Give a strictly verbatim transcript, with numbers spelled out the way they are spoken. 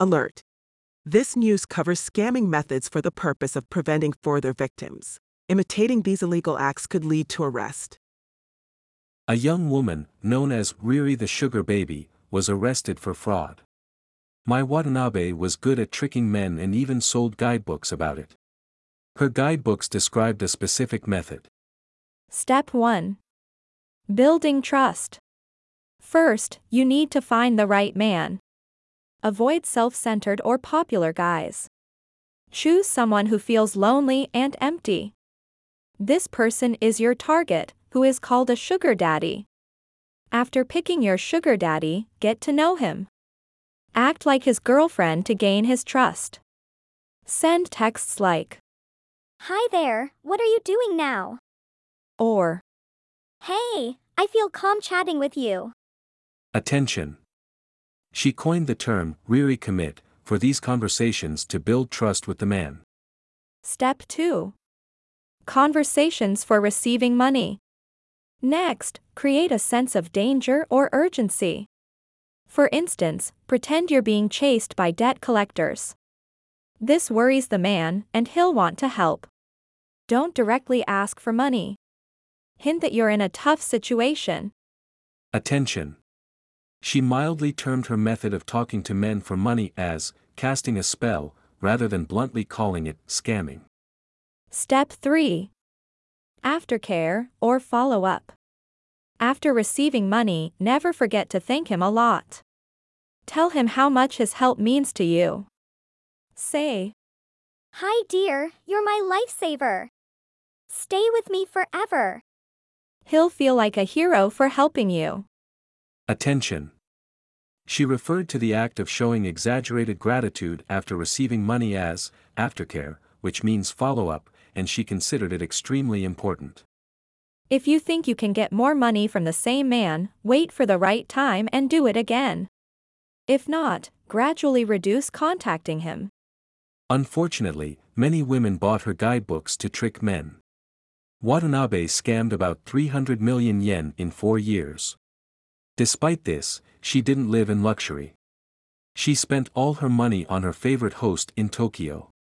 Alert. This news covers scamming methods for the purpose of preventing further victims. Imitating these illegal acts could lead to arrest. A young woman, known as Riri the Sugar Baby, was arrested for fraud. Mai Watanabe was good at tricking men and even sold guidebooks about it. Her guidebooks described a specific method. Step one. Building trust. First, you need to find the right man. Avoid self-centered or popular guys. Choose someone who feels lonely and empty. This person is your target, who is called a sugar daddy. After picking your sugar daddy, get to know him. Act like his girlfriend to gain his trust. Send texts like, "Hi there, what are you doing now?" or, "Hey, I feel calm chatting with you." Attention. She coined the term, Riri Commit, for these conversations to build trust with the man. Step two. Conversations for receiving money. Next, create a sense of danger or urgency. For instance, pretend you're being chased by debt collectors. This worries the man, and he'll want to help. Don't directly ask for money. Hint that you're in a tough situation. Attention. She mildly termed her method of talking to men for money as casting a spell, rather than bluntly calling it scamming. Step three. Aftercare or follow-up. After receiving money, never forget to thank him a lot. Tell him how much his help means to you. Say, "Hi dear, you're my lifesaver. Stay with me forever." He'll feel like a hero for helping you. Attention. She referred to the act of showing exaggerated gratitude after receiving money as aftercare, which means follow-up, and she considered it extremely important. If you think you can get more money from the same man, wait for the right time and do it again. If not, gradually reduce contacting him. Unfortunately, many women bought her guidebooks to trick men. Watanabe scammed about three hundred million yen in four years. Despite this, she didn't live in luxury. She spent all her money on her favorite host in Tokyo.